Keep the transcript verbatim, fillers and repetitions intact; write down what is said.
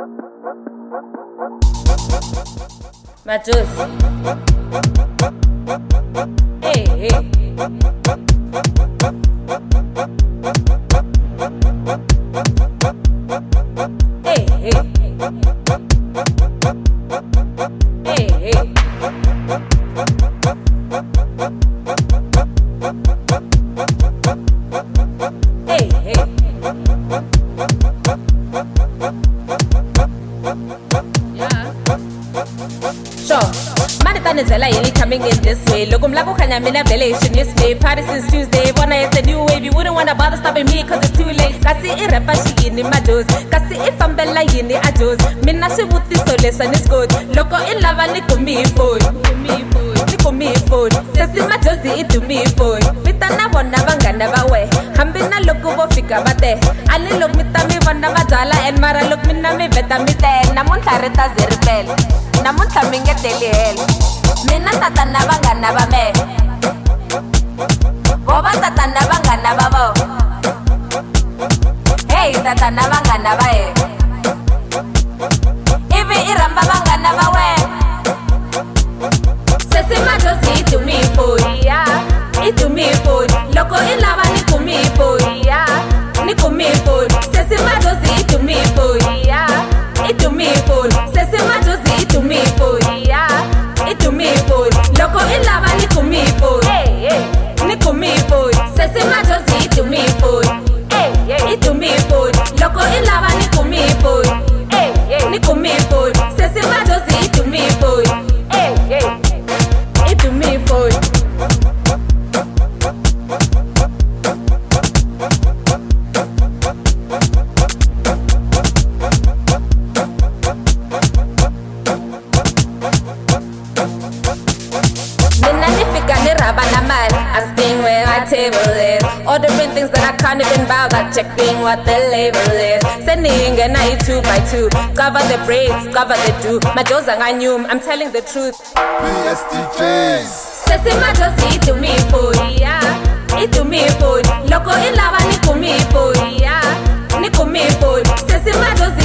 Majus. Hey, hey. Hey, hey. Hey, hey. Hey, hey. Yeah. Sure. Marathon is really coming in this way. Look, I'm like, okay, I'm in a relation this day. Party since Tuesday. Wanna it's a new wave. You wouldn't wanna bother stopping me cause it's too late. Kasi I rapa she in my doors. Kasi if I'm bella in the ajos. Minna she would this so listen is good. Loco in lava, nico me food. Nico me food. Sesi my josie it to me food. Mitana wana banga never way. Hambina loco bo fika bate. Ali look mitami wana bajala and mara look minna me beta mite. Namun tareta zerbel. Namun taminga teliel. Mina tata nabanga nabame. Boba tata nabanga nababo. Hey tata nabanga nabae. Ibi iramba banga nabawe. Sesi majosi to me food. Yeah, it to me food. Loco in lava ni to me food. Yeah, ni to me food. Sesi majosi to me food. Yeah, it to me food. Sesi majosi to me food. Yeah, it to me food. Loco in lava ni to me food. Hey, hey, ni to me food. Sesi majosi to me food. Hey, hey, it to me food. Loco in lava ni to me food. Hey, hey, ni to me food. Sesi majosi to me food. Hey, hey, it to me food. Asking where my table is. Ordering things that I can't even buy without checking what the label is. Sending a night two by two. Cover the braids, cover the do. My jaws are nganyum, I'm telling the truth. B S D Js. Sesi my jaws eat to me food. Yeah, eat to me food. Loco in lava ni to me food. Yeah, ni to me food. Sesi my jaws